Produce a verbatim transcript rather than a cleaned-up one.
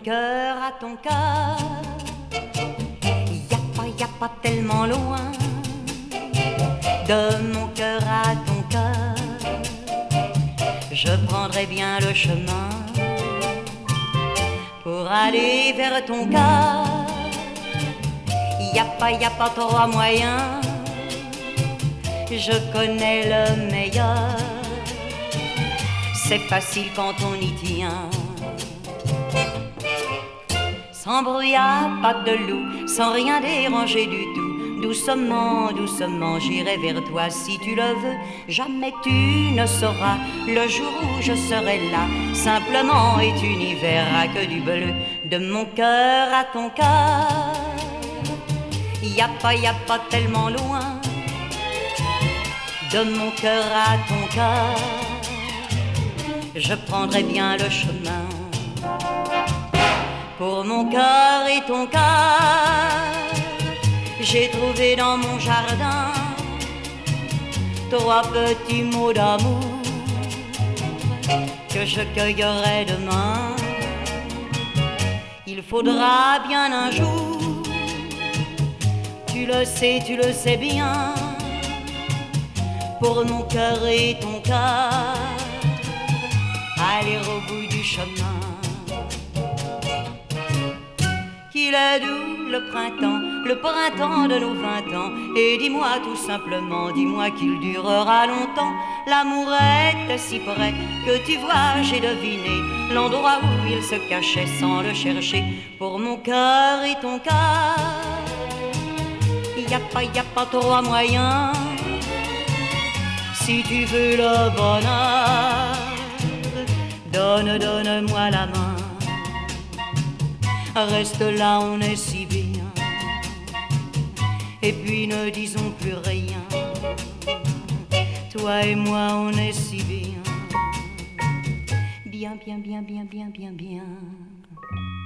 cœur à ton cœur. Y'a pas, y'a pas tellement loin de mon cœur à ton cœur. Je prendrai bien le chemin pour aller vers ton cœur. Y'a pas, y'a pas trois moyens, je connais le meilleur. C'est facile quand on y tient. Sans brouillard, pas de loup, sans rien déranger du tout. Doucement, doucement, j'irai vers toi si tu le veux. Jamais tu ne sauras le jour où je serai là. Simplement, et tu n'y verras que du bleu. De mon cœur à ton cœur, y'a pas, y'a pas tellement loin. De mon cœur à ton cœur, je prendrai bien le chemin. Pour mon cœur et ton cœur, j'ai trouvé dans mon jardin trois petits mots d'amour que je cueillerai demain. Il faudra bien un jour, tu le sais, tu le sais bien, pour mon cœur et ton cœur, aller au bout du chemin. Qu'il est doux le printemps, le printemps de nos vingt ans. Et dis-moi tout simplement, dis-moi qu'il durera longtemps. L'amour est si près que tu vois, j'ai deviné l'endroit où il se cachait sans le chercher. Pour mon cœur et ton cœur, y'a pas, y'a pas trois moyens. Si tu veux le bonheur, donne, donne-moi la main. Reste là, on est si bien. Et puis ne disons plus rien. Toi et moi, on est si bien. Bien, bien, bien, bien, bien, bien, bien.